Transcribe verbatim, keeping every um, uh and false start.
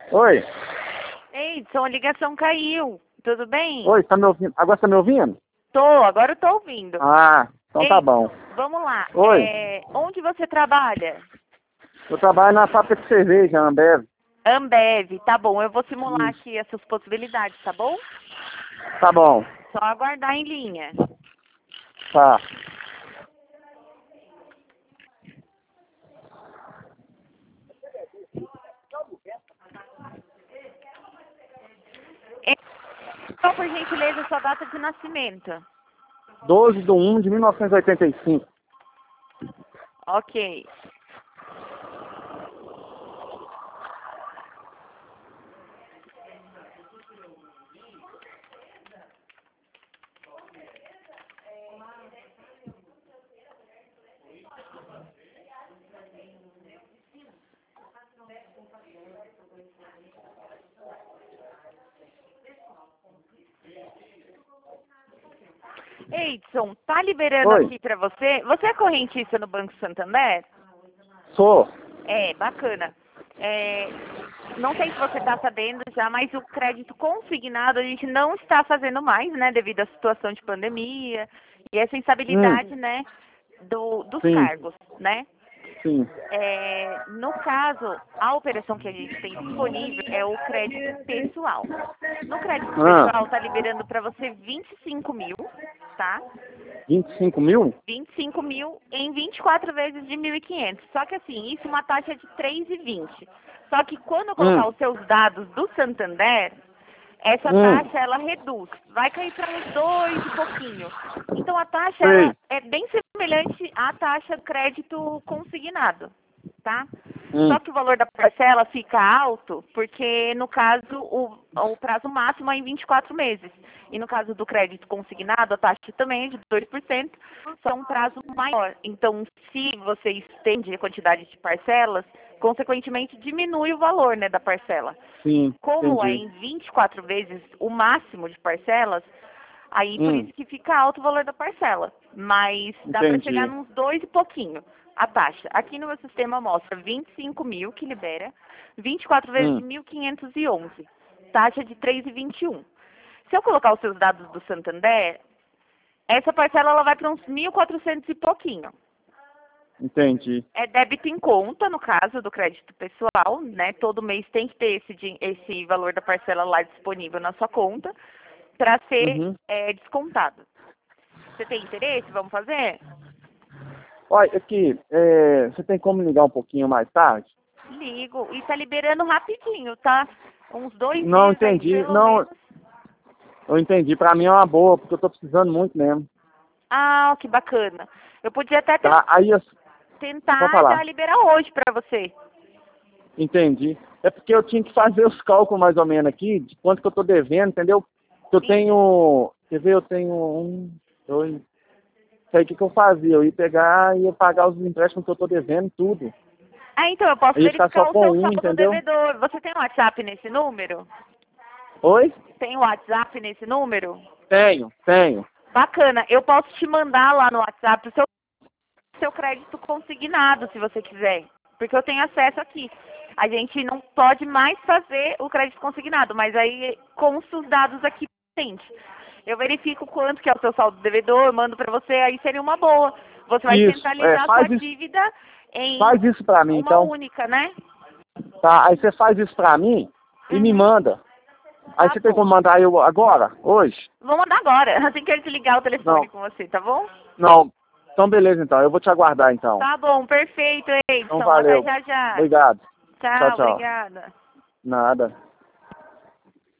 Oi. Edson, a ligação caiu. Tudo bem? Oi, tá me ouvindo? Agora tá me ouvindo? Tô, agora eu tô ouvindo. Ah, então tá Edson, bom. vamos lá. Oi. É, onde você trabalha? Eu trabalho na fábrica de cerveja, Ambev. Ambev, tá bom. Eu vou simular Isso. aqui essas possibilidades, tá bom? Tá bom. Só aguardar em linha. Tá. Então, por gentileza, sua data de nascimento. doze de um de mil novecentos e oitenta e cinco. Ok. Edson, tá liberando Oi. aqui pra você? Você é correntista no Banco Santander? Sou. É, bacana. É, não sei se você está sabendo já, mas o crédito consignado a gente não está fazendo mais, né, devido à situação de pandemia e essa Hum, instabilidade, né, do, dos sim, cargos, né? sim. É, no caso, a operação que a gente tem disponível é o crédito pessoal. No crédito pessoal, Ah, está liberando para você vinte e cinco mil, tá? vinte e cinco mil? vinte e cinco mil em vinte e quatro vezes de mil e quinhentos. Só que assim, isso é uma taxa de três vírgula vinte. Só que quando eu colocar Hum, os seus dados do Santander, essa hum, taxa ela reduz. Vai cair para uns dois e pouquinho. Então a taxa ela sei. é bem semelhante à taxa de crédito consignado, tá? Só Hum, que o valor da parcela fica alto, porque no caso o, o prazo máximo é em vinte e quatro meses. E no caso do crédito consignado, a taxa também é de dois por cento, só um prazo maior. Então, se você estende a quantidade de parcelas, consequentemente diminui o valor, né, da parcela. sim, Como é entendi. em vinte e quatro vezes o máximo de parcelas, aí por Hum, isso que fica alto o valor da parcela. Mas dá para chegar entendi. nos dois e pouquinho a taxa. Aqui no meu sistema mostra vinte e cinco mil que libera, vinte e quatro vezes de Hum, mil quinhentos e onze, taxa de três vírgula vinte e um. Se eu colocar os seus dados do Santander, essa parcela ela vai para uns mil e quatrocentos e pouquinho. entendi. É débito em conta, no caso do crédito pessoal, né? Todo mês tem que ter esse, din- esse valor da parcela lá disponível na sua conta para ser Uhum. é, descontado. Você tem interesse? Vamos fazer? Olha, aqui, é, você tem como ligar um pouquinho mais tarde? Ligo. E tá liberando rapidinho, tá? Uns dois Não, dias aí, entendi. pelo Não, menos. eu entendi. Pra mim é uma boa, porque eu tô precisando muito mesmo. Ah, que bacana. Eu podia até ten- Tá? Aí, eu- pode tentar já falar. liberar hoje para você. Entendi. É porque eu tinha que fazer os cálculos mais ou menos aqui, de quanto que eu tô devendo, entendeu? Eu E- tenho, quer ver, eu tenho um, dois, sei o que que eu fazia, eu ia pegar e ia pagar os empréstimos que eu tô devendo, tudo. Ah, então eu posso Eu ia ficar só verificar o com seu um, saldo entendeu? devedor. Você tem um WhatsApp nesse número? Oi? Tem um WhatsApp nesse número? Tenho, tenho. Bacana. Eu posso te mandar lá no WhatsApp o seu, seu crédito consignado, se você quiser. Porque eu tenho acesso aqui. A gente não pode mais fazer o crédito consignado, mas aí consta os dados aqui presente. Eu verifico quanto que é o seu saldo devedor, mando para você, aí seria uma boa. Você vai Isso, é, centralizar a sua faz isso, dívida em faz isso pra mim, uma então. única, né? Tá? Aí você faz isso pra mim e me Uhum. manda. Aí Tá você tem bom. como mandar eu agora? Hoje? Vou mandar agora, assim que eu desligar o telefone Não, com você, tá bom? não. Então beleza então, eu vou te aguardar então. Tá bom, perfeito, Então Edson. Até valeu. já já. Obrigado. Tchau, Tchau, tchau. obrigada. Nada.